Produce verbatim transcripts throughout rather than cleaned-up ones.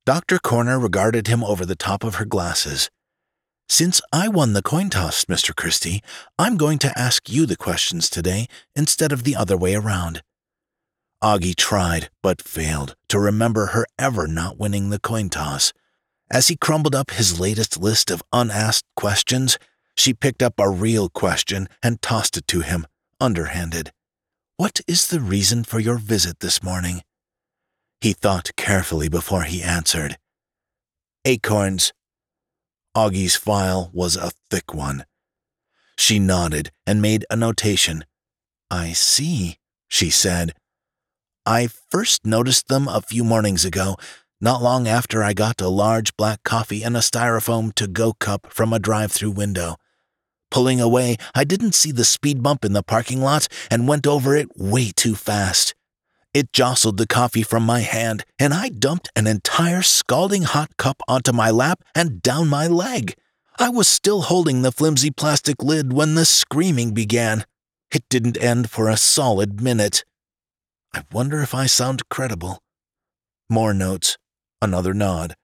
Doctor Corner regarded him over the top of her glasses. "Since I won the coin toss, Mister Christie, I'm going to ask you the questions today instead of the other way around." Augie tried, but failed, to remember her ever not winning the coin toss. As he crumbled up his latest list of unasked questions, she picked up a real question and tossed it to him, underhanded. "What is the reason for your visit this morning?" He thought carefully before he answered. "Acorns." Augie's file was a thick one. She nodded and made a notation. "I see," she said. "I first noticed them a few mornings ago, not long after I got a large black coffee and a styrofoam to-go cup from a drive-through window. Pulling away, I didn't see the speed bump in the parking lot and went over it way too fast. It jostled the coffee from my hand, and I dumped an entire scalding hot cup onto my lap and down my leg. I was still holding the flimsy plastic lid when the screaming began. It didn't end for a solid minute. I wonder if I sound credible." More notes. Another nod.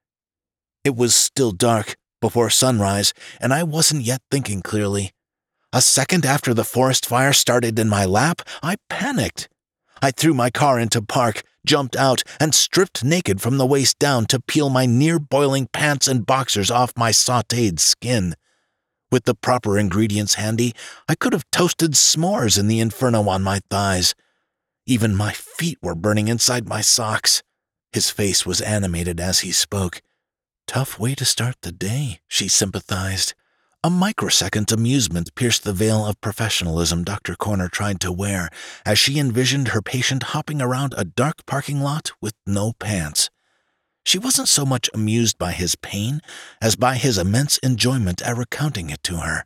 It was still dark, before sunrise, and I wasn't yet thinking clearly. A second after the forest fire started in my lap, I panicked. I threw my car into park, jumped out, and stripped naked from the waist down to peel my near-boiling pants and boxers off my sautéed skin. With the proper ingredients handy, I could have toasted s'mores in the inferno on my thighs. Even my feet were burning inside my socks. His face was animated as he spoke. "Tough way to start the day," she sympathized. A microsecond's amusement pierced the veil of professionalism Doctor Corner tried to wear as she envisioned her patient hopping around a dark parking lot with no pants. She wasn't so much amused by his pain as by his immense enjoyment at recounting it to her.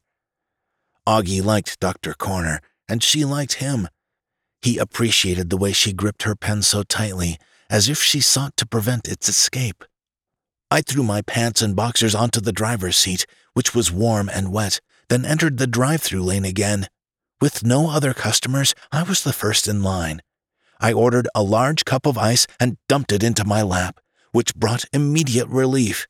Augie liked Doctor Corner, and she liked him. He appreciated the way she gripped her pen so tightly, as if she sought to prevent its escape. I threw my pants and boxers onto the driver's seat, which was warm and wet, then entered the drive-through lane again. With no other customers, I was the first in line. I ordered a large cup of ice and dumped it into my lap, which brought immediate relief.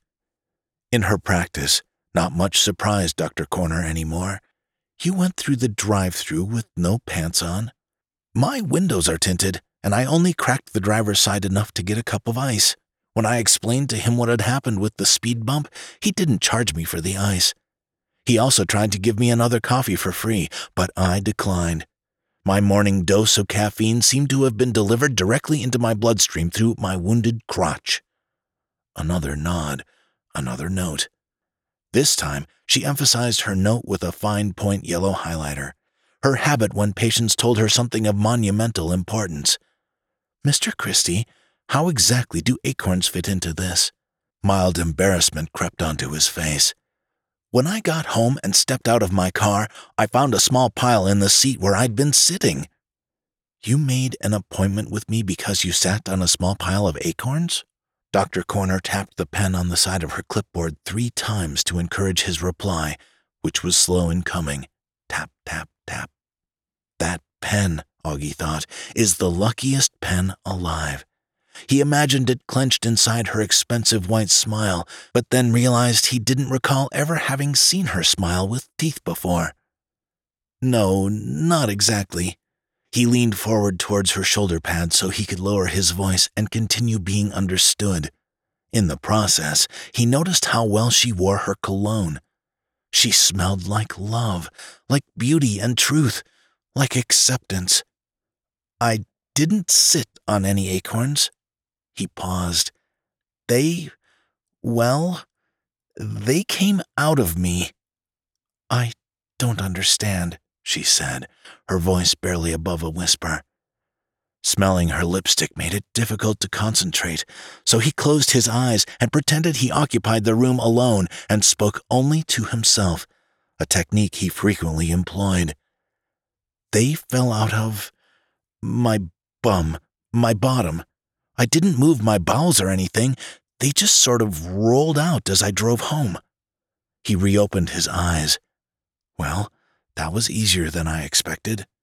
In her practice, not much surprised Doctor Corner anymore. "You went through the drive-through with no pants on?" "My windows are tinted, and I only cracked the driver's side enough to get a cup of ice. When I explained to him what had happened with the speed bump, he didn't charge me for the ice. He also tried to give me another coffee for free, but I declined. My morning dose of caffeine seemed to have been delivered directly into my bloodstream through my wounded crotch." Another nod, another note. This time, she emphasized her note with a fine-point yellow highlighter, her habit when patients told her something of monumental importance. "Mister Christie, how exactly do acorns fit into this?" Mild embarrassment crept onto his face. "When I got home and stepped out of my car, I found a small pile in the seat where I'd been sitting." "You made an appointment with me because you sat on a small pile of acorns?" Doctor Corner tapped the pen on the side of her clipboard three times to encourage his reply, which was slow in coming. Tap, tap, tap. That pen, Augie thought, is the luckiest pen alive. He imagined it clenched inside her expensive white smile, but then realized he didn't recall ever having seen her smile with teeth before. "No, not exactly." He leaned forward towards her shoulder pad so he could lower his voice and continue being understood. In the process, he noticed how well she wore her cologne. She smelled like love, like beauty and truth, like acceptance. "I didn't sit on any acorns." He paused. "They, well, they came out of me." "I don't understand," she said, her voice barely above a whisper. Smelling her lipstick made it difficult to concentrate, so he closed his eyes and pretended he occupied the room alone and spoke only to himself, a technique he frequently employed. "They fell out of my bum, my bottom. I didn't move my bowels or anything. They just sort of rolled out as I drove home." He reopened his eyes. "Well, that was easier than I expected."